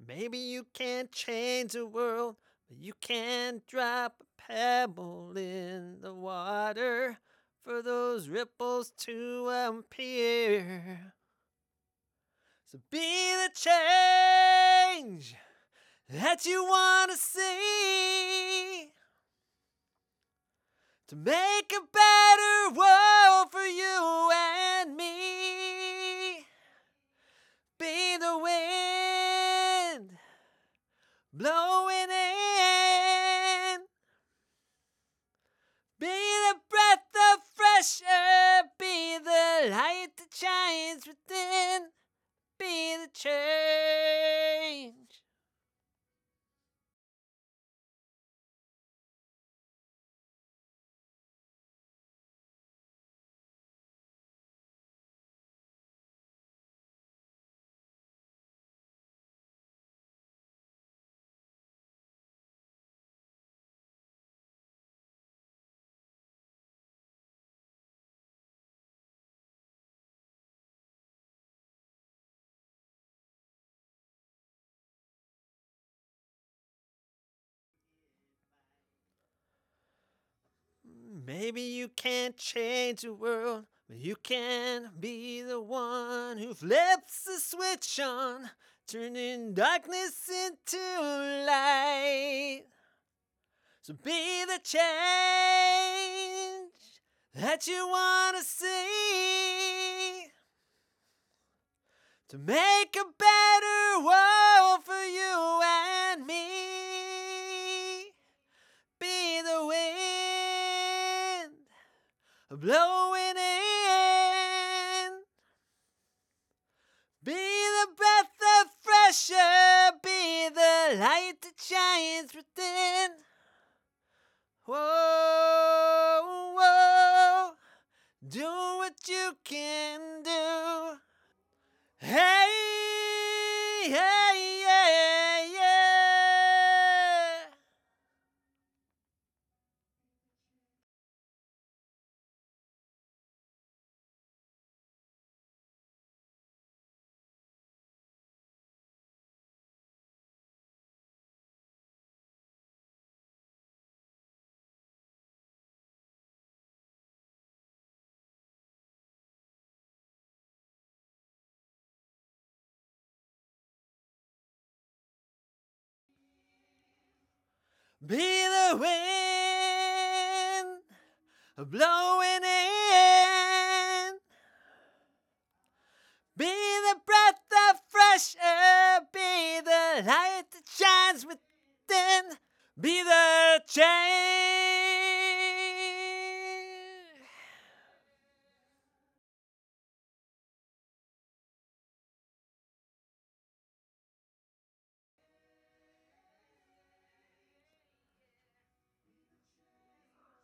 Maybe you can't change the world, but you can drop a pebble in the water for those ripples to appear. So be the change that you want to see to make a better world for you and me. Be the wind blowing in. Be the breath of fresh air. Be the light that shines within. Be the change. Maybe you can't change the world, but you can be the one who flips the switch on, turning darkness into light. So be the change that you want to see to make a better world for you and me. Be the wind blowing in. Be the breath of fresh air. Be the light that shines within. Whoa, whoa, do what you can do. Hey, hey, yeah, yeah. Be the wind blowing in. Be the breath of fresh air. Be the light that shines within. Be the change.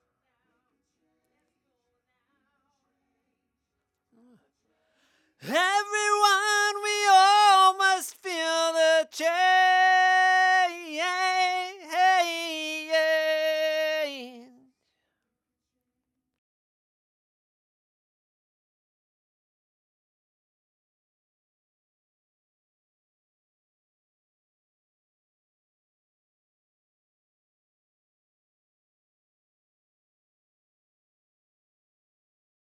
Hey!